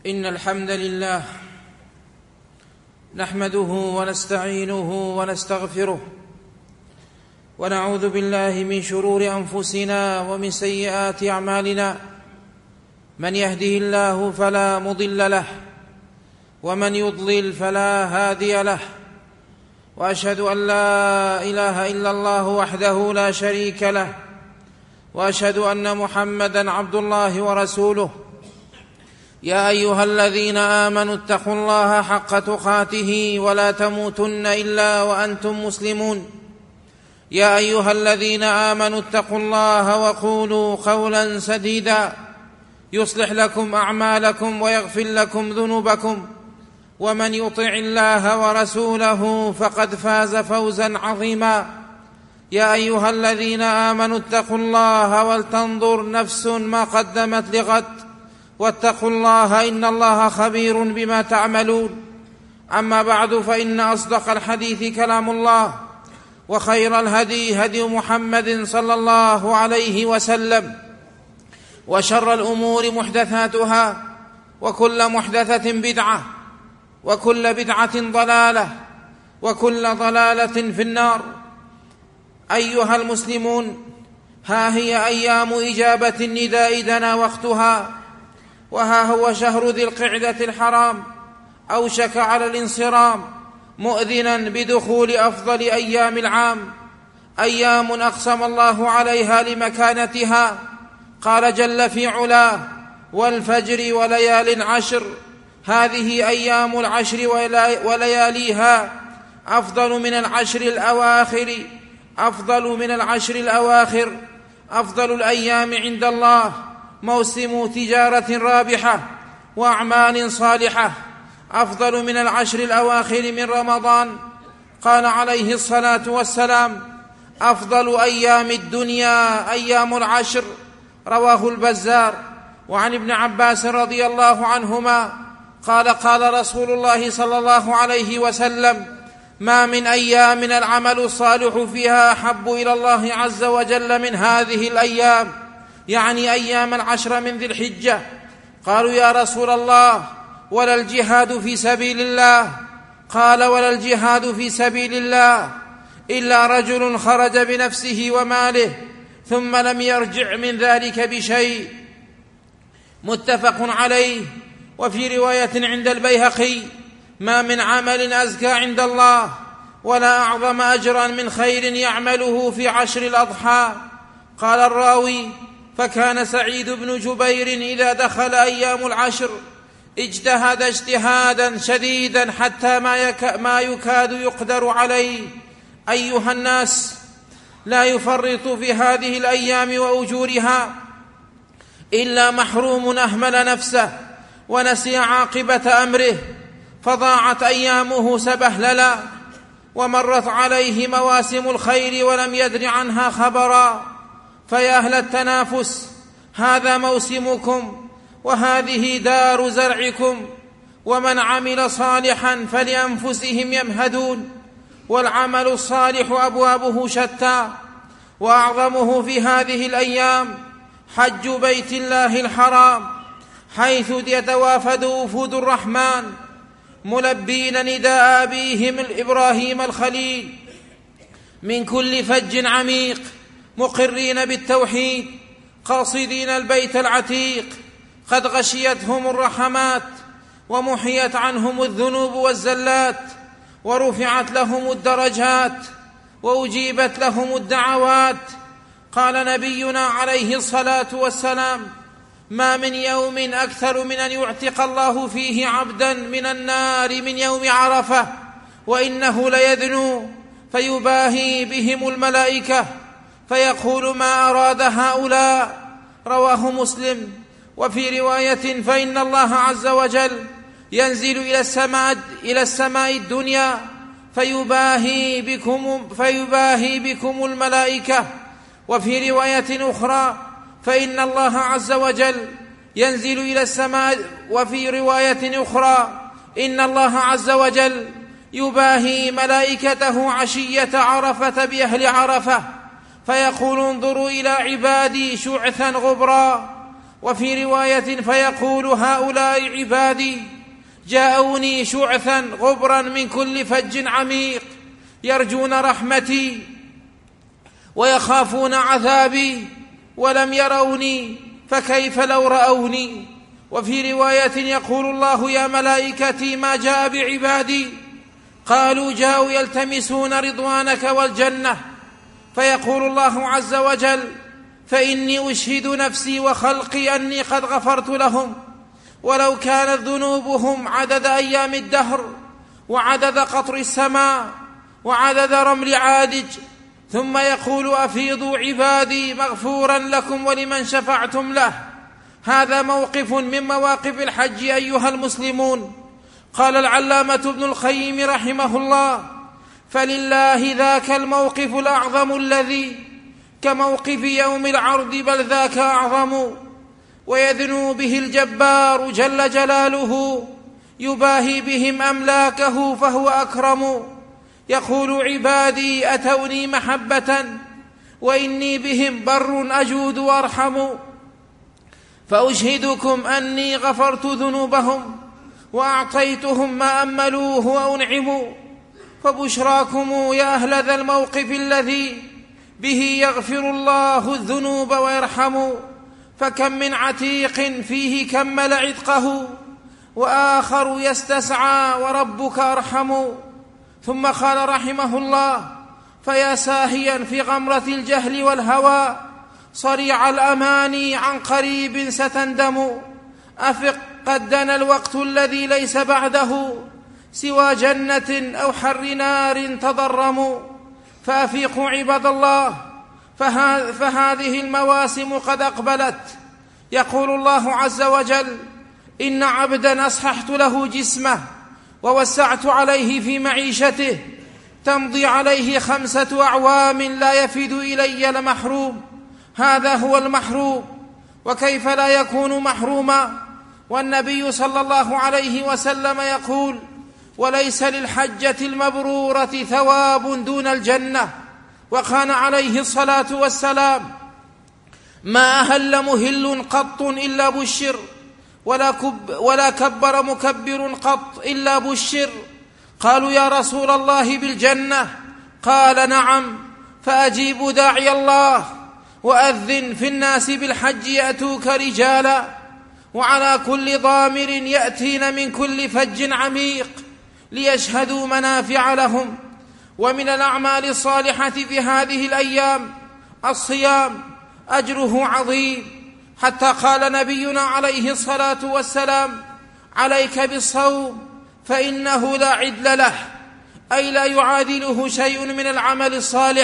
إن الحمد لله نحمده ونستعينه ونستغفره ونعوذ بالله من شرور أنفسنا ومن سيئات أعمالنا. من يهده الله فلا مضل له ومن يضلل فلا هادي له، وأشهد أن لا إله إلا الله وحده لا شريك له، وأشهد أن محمدًا عبد الله ورسوله. يا أيها الذين آمنوا اتقوا الله حق تقاته ولا تموتن إلا وأنتم مسلمون. يا أيها الذين آمنوا اتقوا الله وقولوا قولا سديدا يصلح لكم أعمالكم ويغفر لكم ذنوبكم، ومن يطع الله ورسوله فقد فاز فوزا عظيما. يا أيها الذين آمنوا اتقوا الله ولتنظر نفس ما قدمت لغد، واتقوا الله إن الله خبير بما تعملون. أما بعد، فإن أصدق الحديث كلام الله، وخير الهدي هدي محمد صلى الله عليه وسلم، وشر الأمور محدثاتها، وكل محدثة بدعة، وكل بدعة ضلالة، وكل ضلالة في النار. أيها المسلمون، ها هي أيام إجابة النداء دنا وقتها، وها هو شهر ذي القعدة الحرام أوشك على الانصرام، مؤذنا بدخول أفضل أيام العام، أيام أقسم الله عليها لمكانتها. قال جل في علاه: والفجر وليال عشر. هذه أيام العشر ولياليها أفضل من العشر الأواخر، أفضل الأيام عند الله موسم تجارة رابحة وأعمال صالحة، أفضل من العشر الأواخر من رمضان. قال عليه الصلاة والسلام: أفضل أيام الدنيا أيام العشر. رواه البزار. وعن ابن عباس رضي الله عنهما قال: قال رسول الله صلى الله عليه وسلم: ما من أيام العمل الصالح فيها أحب إلى الله عز وجل من هذه الأيام، يعني أيام العشر من ذي الحجة. قالوا: يا رسول الله، ولا الجهاد في سبيل الله؟ قال: ولا الجهاد في سبيل الله إلا رجل خرج بنفسه وماله ثم لم يرجع من ذلك بشيء. متفق عليه. وفي رواية عند البيهقي: ما من عمل أزكى عند الله ولا أعظم أجرا من خير يعمله في عشر الأضحى. قال الراوي: فكان سعيد بن جبير إذا دخل أيام العشر اجتهد اجتهادا شديدا حتى ما يكاد يقدر عليه. أيها الناس، لا يفرط في هذه الأيام وأجورها إلا محروم أهمل نفسه ونسي عاقبة أمره، فضاعت أيامه سبهللا، ومرت عليه مواسم الخير ولم يدر عنها خبرا. فيا أهل التنافس، هذا موسمكم، وهذه دار زرعكم، ومن عمل صالحا فلأنفسهم يمهدون. والعمل الصالح أبوابه شتى، وأعظمه في هذه الأيام حج بيت الله الحرام، حيث يتوافد وفود الرحمن ملبين نداء أبيهم إبراهيم الخليل من كل فج عميق، مقرين بالتوحيد، قاصدين البيت العتيق. قد غشيتهم الرحمات، ومحيت عنهم الذنوب والزلات، ورفعت لهم الدرجات، وأجيبت لهم الدعوات. قال نبينا عليه الصلاة والسلام: ما من يوم أكثر من أن يعتق الله فيه عبدا من النار من يوم عرفة، وإنه ليدنو فيباهي بهم الملائكة فيقول: ما أراد هؤلاء؟ رواه مسلم. وفي رواية: فإن الله عز وجل ينزل إلى السماء الدنيا فيباهي بكم الملائكة. وفي رواية أخرى: فإن الله عز وجل ينزل إلى السماء. وفي رواية أخرى: إن الله عز وجل يباهي ملائكته عشية عرفة بأهل عرفة فيقول: انظروا إلى عبادي شعثا غبرا، وفي رواية: فيقول: هؤلاء عبادي جاءوني شعثا غبرا من كل فج عميق يرجون رحمتي ويخافون عذابي ولم يروني، فكيف لو رأوني؟ وفي رواية: يقول الله: يا ملائكتي ما جاء بعبادي؟ قالوا: جاءوا يلتمسون رضوانك والجنة. فيقول الله عز وجل: فإني أشهد نفسي وخلقي أني قد غفرت لهم، ولو كانت ذنوبهم عدد أيام الدهر وعدد قطر السماء وعدد رمل عادج. ثم يقول: أفيضوا عبادي مغفورا لكم ولمن شفعتم له. هذا موقف من مواقف الحج أيها المسلمون. قال العلامة ابن القيم رحمه الله: فلله ذاك الموقف الأعظم الذي كموقف يوم العرض، بل ذاك أعظم، ويدنو به الجبار جل جلاله يباهي بهم أملاكه فهو أكرم. يقول: عبادي أتوني محبة وإني بهم بر أجود وأرحم، فأشهدكم أني غفرت ذنوبهم وأعطيتهم ما أملوه وأنعموا. فبشراكم يا أهل ذا الموقف الذي به يغفر الله الذنوب ويرحم. فكم من عتيق فيه كمل عتقه وآخر يستسعى وربك أرحم. ثم قال رحمه الله: فيا ساهيا في غمرة الجهل والهوى صريع الأماني عن قريب ستندم. أفق قد دنا الوقت الذي ليس بعده سوى جنة أو حر نار تضرم. فأفيقوا عباد الله، فهذه المواسم قد أقبلت. يقول الله عز وجل: إن عبدا أصححت له جسمه ووسعت عليه في معيشته تمضي عليه 5 أعوام لا يفد إلي لمحروم. هذا هو المحروم، وكيف لا يكون محروما والنبي صلى الله عليه وسلم يقول: وليس للحجة المبرورة ثواب دون الجنة. وكان عليه الصلاة والسلام: ما أهل مهل قط إلا بشر، ولا كبر مكبر قط إلا بشر. قالوا: يا رسول الله بالجنة؟ قال: نعم. فأجيب داعي الله وأذن في الناس بالحج يأتوك رجالا، وعلى كل ضامر يأتين من كل فج عميق ليشهدوا منافع لهم. ومن الأعمال الصالحة في هذه الأيام الصيام، أجره عظيم، حتى قال نبينا عليه الصلاة والسلام: عليك بالصوم فإنه لا عدل له، أي لا يعادله شيء من العمل الصالح،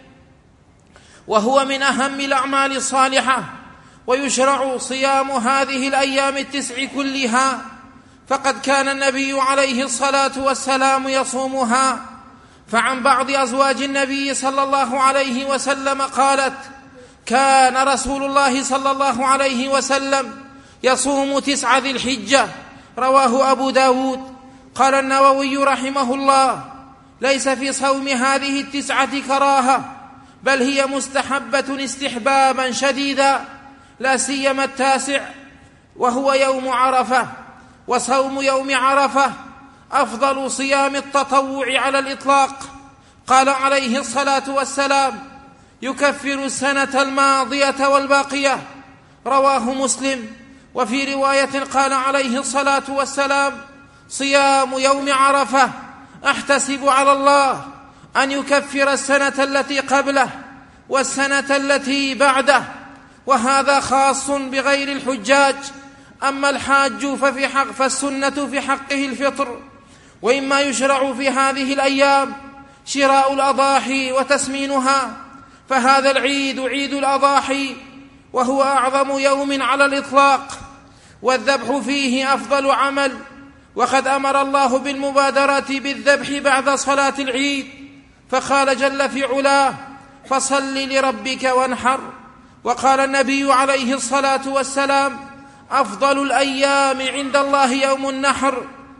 وهو من أهم الأعمال الصالحة. ويشرع صيام هذه الأيام 9 كلها، فقد كان النبي عليه الصلاة والسلام يصومها. فعن بعض أزواج النبي صلى الله عليه وسلم قالت: كان رسول الله صلى الله عليه وسلم يصوم 9 ذي الحجة. رواه أبو داود. قال النووي رحمه الله: ليس في صوم هذه 9 كراهة، بل هي مستحبة استحبابا شديدا، لا سيما 9 وهو يوم عرفة. وصوم يوم عرفة أفضل صيام التطوع على الإطلاق. قال عليه الصلاة والسلام: يكفر السنة الماضية والباقية. رواه مسلم. وفي رواية قال عليه الصلاة والسلام: صيام يوم عرفة أحتسب على الله أن يكفر السنة التي قبله والسنة التي بعده. وهذا خاص بغير الحجاج. أما الحاج فالسنة في حقه الفطر. وإما يشرع في هذه الأيام شراء الأضاحي وتسمينها، فهذا العيد عيد الأضاحي، وهو أعظم يوم على الإطلاق، والذبح فيه أفضل عمل. وقد أمر الله بالمبادرة بالذبح بعد صلاة العيد، فقال جل في علاه: فصل لربك وانحر. وقال النبي عليه الصلاة والسلام: أفضل الأيام عند الله يوم النحر،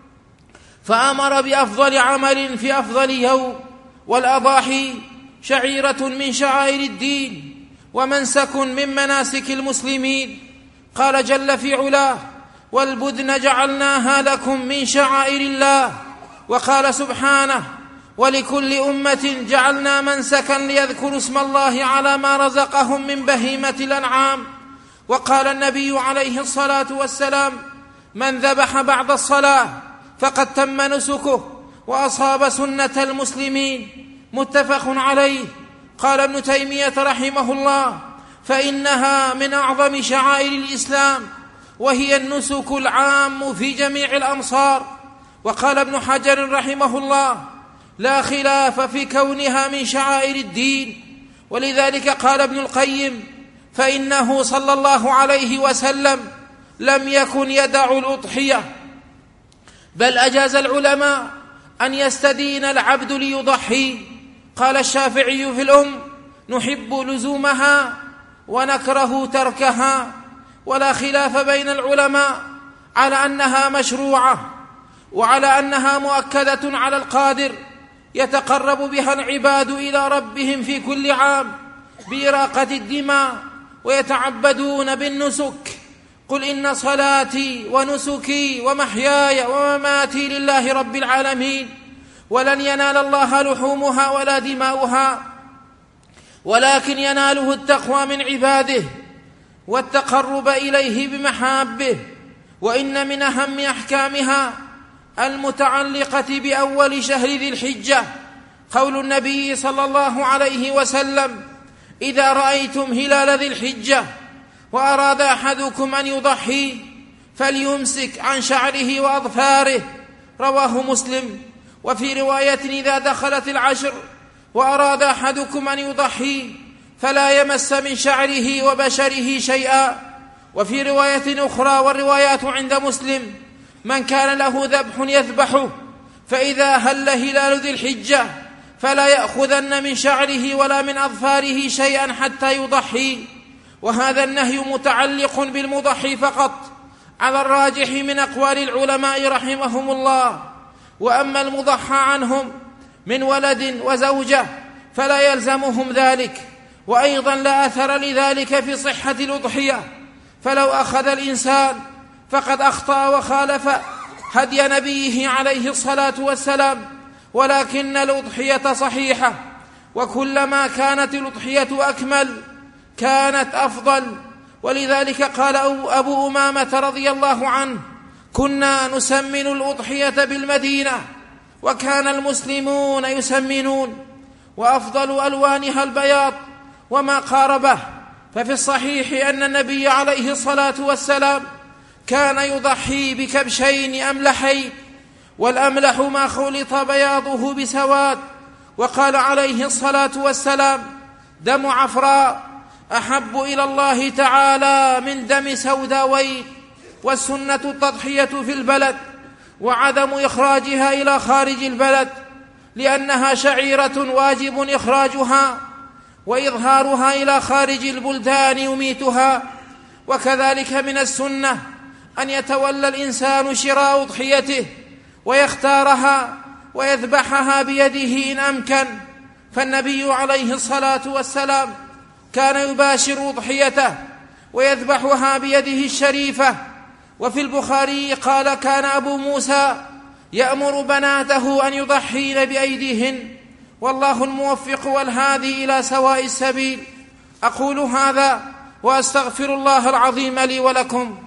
فأمر بأفضل عمل في أفضل يوم. والأضاحي شعيرة من شعائر الدين ومنسك من مناسك المسلمين، قال جل في علاه: والبدن جعلناها لكم من شعائر الله. وقال سبحانه: ولكل أمة جعلنا منسكا ليذكروا اسم الله على ما رزقهم من بهيمة الأنعام. وقال النبي عليه الصلاة والسلام: من ذبح بعد الصلاة فقد تم نسكه وأصاب سنة المسلمين. متفق عليه. قال ابن تيمية رحمه الله: فإنها من أعظم شعائر الإسلام، وهي النسك العام في جميع الأمصار. وقال ابن حجر رحمه الله: لا خلاف في كونها من شعائر الدين. ولذلك قال ابن القيم: فإنه صلى الله عليه وسلم لم يكن يدع الأضحية، بل أجاز العلماء أن يستدين العبد ليضحي. قال الشافعي في الأم: نحب لزومها ونكره تركها. ولا خلاف بين العلماء على أنها مشروعة، وعلى أنها مؤكدة على القادر يتقرب بها العباد إلى ربهم في كل عام بإراقة الدماء ويتعبدون بالنسك. قل إن صلاتي ونسكي ومحياي ومماتي لله رب العالمين، ولن ينال الله لحومها ولا دماؤها، ولكن يناله التقوى من عباده والتقرب إليه بمحابه. وإن من أهم أحكامها المتعلقة بأول شهر ذي الحجة قول النبي صلى الله عليه وسلم: إذا رأيتم هلال ذي الحجة وأراد أحدكم أن يضحي فليمسك عن شعره وأظفاره. رواه مسلم. وفي رواية: إذا دخلت العشر وأراد أحدكم أن يضحي فلا يمس من شعره وبشره شيئا. وفي رواية أخرى، والروايات عند مسلم: من كان له ذبح يذبحه فإذا هل هلال ذي الحجة فلا يأخذن من شعره ولا من أظفاره شيئا حتى يضحي. وهذا النهي متعلق بالمضحي فقط على الراجح من أقوال العلماء رحمهم الله. وأما المضحى عنهم من ولد وزوجة فلا يلزمهم ذلك، وأيضا لا أثر لذلك في صحة الأضحية. فلو أخذ الإنسان فقد أخطأ وخالف هدي نبيه عليه الصلاة والسلام، ولكن الأضحية صحيحة، وكلما كانت الأضحية أكمل كانت أفضل. ولذلك قال أبو أمامة رضي الله عنه: كنا نسمن الأضحية بالمدينة وكان المسلمون يسمنون، وأفضل ألوانها البياض وما قاربه. ففي الصحيح أن النبي عليه الصلاة والسلام كان يضحي بكبشين أملحين، والأملح ما خلط بياضه بسواد. وقال عليه الصلاة والسلام: دم عفراء أحب إلى الله تعالى من دم سوداوين. والسنة التضحية في البلد وعدم إخراجها إلى خارج البلد، لأنها شعيرة واجب إخراجها، وإظهارها إلى خارج البلدان يميتها. وكذلك من السنة أن يتولى الإنسان شراء أضحيته ويختارها ويذبحها بيده إن أمكن. فالنبي عليه الصلاة والسلام كان يباشر أضحيته ويذبحها بيده الشريفة. وفي البخاري قال: كان أبو موسى يأمر بناته أن يضحين بأيديهن. والله الموفق والهادي إلى سواء السبيل. أقول هذا وأستغفر الله العظيم لي ولكم.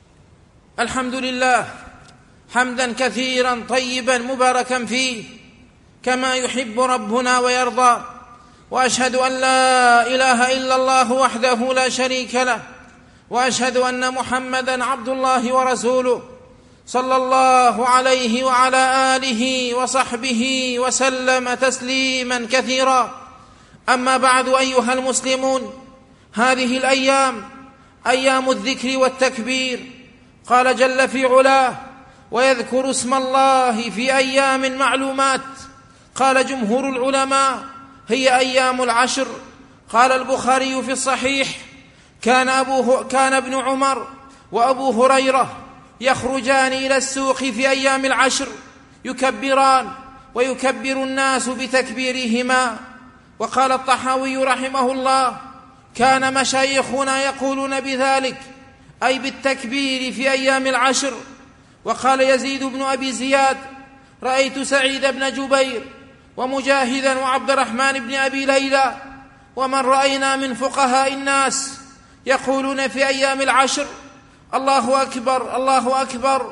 الحمد لله حمدا كثيرا طيبا مباركا فيه كما يحب ربنا ويرضى. وأشهد أن لا إله إلا الله وحده لا شريك له، وأشهد أن محمدا عبد الله ورسوله صلى الله عليه وعلى آله وصحبه وسلم تسليما كثيرا. أما بعد، أيها المسلمون، هذه الأيام أيام الذكر والتكبير. قال جل في علاه: ويذكر اسم الله في أيام معلومات. قال جمهور العلماء: هي أيام العشر. قال البخاري في الصحيح: كان ابن عمر وأبو هريرة يخرجان إلى السوق في أيام العشر يكبران ويكبر الناس بتكبيرهما. وقال الطحاوي رحمه الله: كان مشايخنا يقولون بذلك، أي بالتكبير في أيام العشر. وقال يزيد بن أبي زياد: رأيت سعيد بن جبير ومجاهدا وعبد الرحمن بن أبي ليلى ومن رأينا من فقهاء الناس يقولون في أيام العشر: الله أكبر الله أكبر،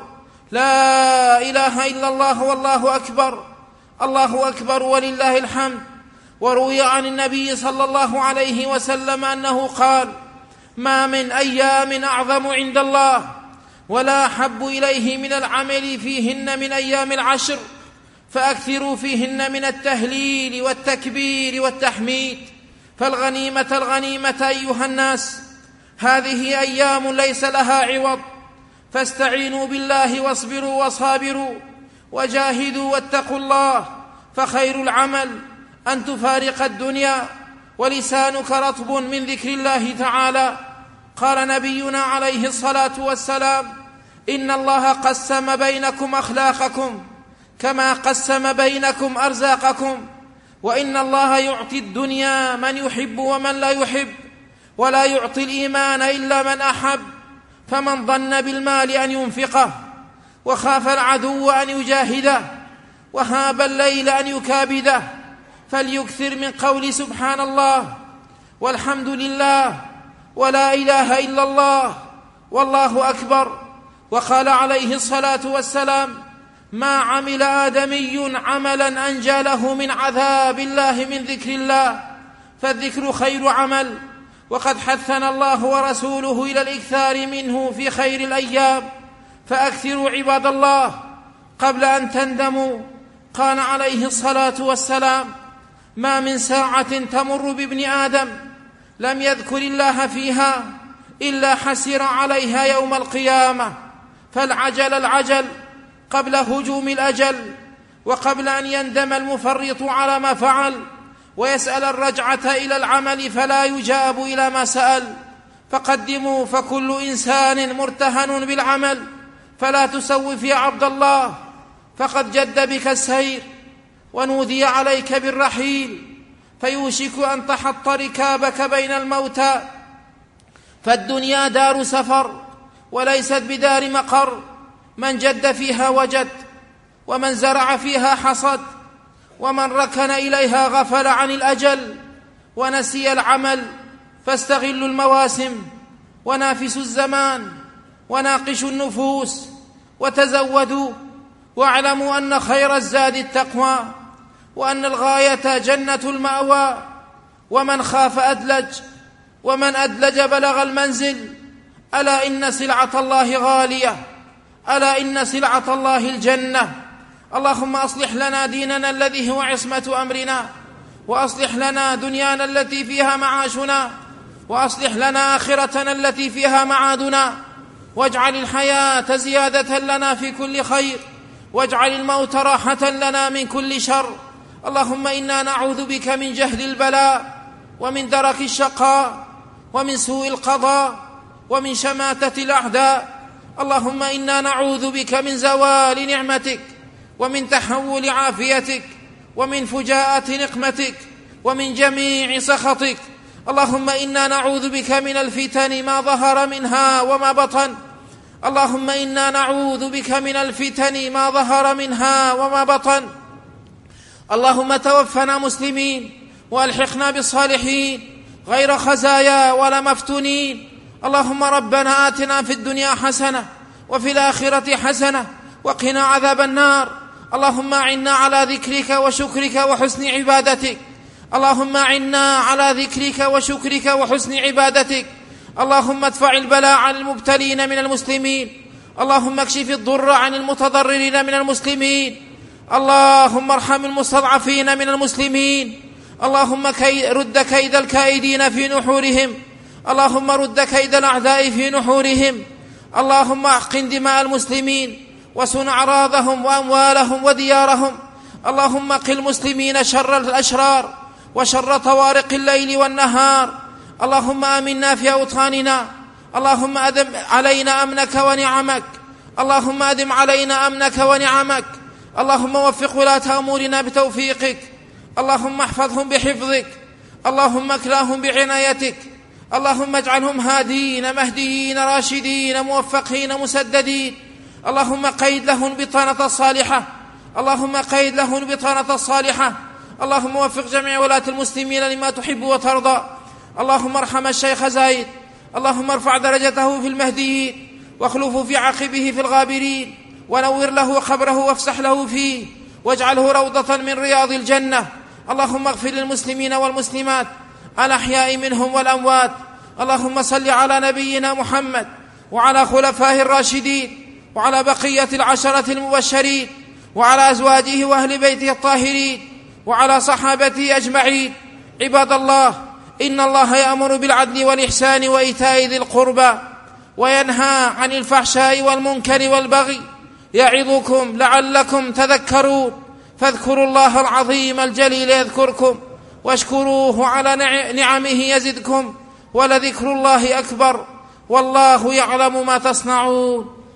لا إله إلا الله والله أكبر، الله أكبر ولله الحمد. وروي عن النبي صلى الله عليه وسلم أنه قال: ما من أيام أعظم عند الله ولا أحب إليه من العمل فيهن من أيام العشر، فأكثروا فيهن من التهليل والتكبير والتحميد. فالغنيمة الغنيمة أيها الناس، هذه أيام ليس لها عوض، فاستعينوا بالله واصبروا وصابروا وجاهدوا واتقوا الله، فخير العمل أن تفارق الدنيا ولسانك رطب من ذكر الله تعالى. قال نبينا عليه الصلاة والسلام: إن الله قسم بينكم أخلاقكم كما قسم بينكم أرزاقكم، وإن الله يعطي الدنيا من يحب ومن لا يحب، ولا يعطي الإيمان إلا من أحب. فمن ظن بالمال أن ينفقه وخاف العدو أن يجاهده وهاب الليل أن يكابده فليكثر من قول سبحان الله والحمد لله ولا إله إلا الله والله أكبر. وقال عليه الصلاة والسلام: ما عمل آدمي عملا أنجى له من عذاب الله من ذكر الله، فالذكر خير عمل، وقد حثنا الله ورسوله إلى الإكثار منه في خير الأيام، فأكثروا عباد الله قبل أن تندموا. قال عليه الصلاة والسلام: ما من ساعة تمر بابن آدم لم يذكر الله فيها إلا حسر عليها يوم القيامة. فالعجل العجل قبل هجوم الأجل، وقبل أن يندم المفرط على ما فعل ويسأل الرجعة إلى العمل فلا يجاب إلى ما سأل. فقدموا، فكل إنسان مرتهن بالعمل، فلا تسوف يا عبد الله، فقد جد بك السير ونودي عليك بالرحيل، فيوشك أن تحط ركابك بين الموتى. فالدنيا دار سفر وليست بدار مقر، من جد فيها وجد، ومن زرع فيها حصد، ومن ركن إليها غفل عن الأجل ونسي العمل. فاستغلوا المواسم ونافسوا الزمان وناقشوا النفوس وتزودوا، واعلموا أن خير الزاد التقوى، وأن الغاية جنة المأوى. ومن خاف أدلج، ومن أدلج بلغ المنزل. ألا إن سلعة الله غالية، ألا إن سلعة الله الجنة. اللهم أصلح لنا ديننا الذي هو عصمة أمرنا، وأصلح لنا دنيانا التي فيها معاشنا، وأصلح لنا آخرتنا التي فيها معادنا، واجعل الحياة زيادة لنا في كل خير، واجعل الموت راحة لنا من كل شر. اللهم إنا نعوذ بك من جهد البلاء، ومن درك الشقاء، ومن سوء القضاء، ومن شماتة الأعداء. اللهم إنا نعوذ بك من زوال نعمتك، ومن تحول عافيتك، ومن فجاءة نقمتك، ومن جميع سخطك. اللهم إنا نعوذ بك من الفتن ما ظهر منها وما بطن. اللهم إنا نعوذ بك من الفتن ما ظهر منها وما بطن. اللهم توفنا مسلمين وألحقنا بالصالحين غير خزايا ولا مفتونين. اللهم ربنا آتنا في الدنيا حسنة وفي الآخرة حسنة وقنا عذاب النار. اللهم أعنا على ذكرك وشكرك وحسن عبادتك. اللهم أعنا على ذكرك وشكرك وحسن عبادتك. اللهم ادفع البلاء عن المبتلين من المسلمين. اللهم اكشف الضر عن المتضررين من المسلمين. اللهم ارحم المستضعفين من المسلمين. اللهم رد كيد الكائدين في نحورهم. اللهم رد كيد الأعداء في نحورهم. اللهم احقن دماء المسلمين وسن أعراضهم وأموالهم وديارهم. اللهم قل المسلمين شر الأشرار وشر طوارق الليل والنهار. اللهم آمنا في أوطاننا. اللهم أدم علينا أمنك ونعمك. اللهم أدم علينا أمنك ونعمك. اللهم وفق ولاة أمورنا بتوفيقك. اللهم احفظهم بحفظك. اللهم اكلاهم بعنايتك. اللهم اجعلهم هادين مهديين راشدين موفقين مسددين. اللهم قيد لهم البطانة الصالحة، اللهم قيد لهم البطانة الصالحة. اللهم وفق جميع ولاة المسلمين لما تحب وترضى. اللهم ارحم الشيخ زايد، اللهم ارفع درجته في المهديين واخلفه في عقبه في الغابرين، ونور له قبره وافسح له فيه، واجعله روضة من رياض الجنة. اللهم اغفر للمسلمين والمسلمات الأحياء منهم والأموات. اللهم صل على نبينا محمد وعلى خلفائه الراشدين وعلى بقية العشرة المبشرين وعلى أزواجه وأهل بيته الطاهرين وعلى صحابته أجمعين. عباد الله، إن الله يأمر بالعدل والإحسان وإيتاء ذي القربى وينهى عن الفحشاء والمنكر والبغي، يعظكم لعلكم تذكرون. فاذكروا الله العظيم الجليل يذكركم، واشكروه على نعمه يزدكم، ولذكر الله أكبر، والله يعلم ما تصنعون.